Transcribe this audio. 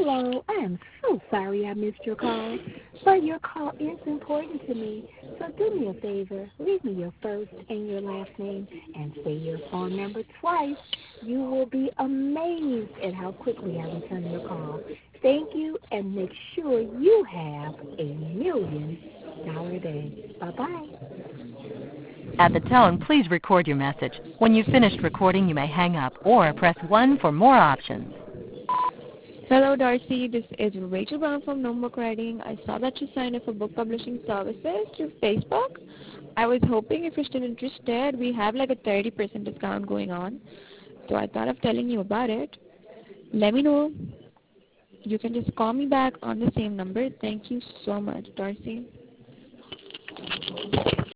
Hello, I am so sorry I missed your call, but your call is important to me. So do me a favor, leave me your first and your last name and say your phone number twice. You will be amazed at how quickly I return your call. Thank you, and make sure you have $1,000,000 day. Bye-bye. At the tone, please record your message. When you've finished recording, you may hang up or press 1 for more options. Hello, Darcy. This is Rachel Brown from No Book Writing. I saw that you signed up for book publishing services through Facebook. I was hoping if you're still interested, we have like a 30% discount going on. So I thought of telling you about it. Let me know. You can just call me back on the same number. Thank you so much, Darcy.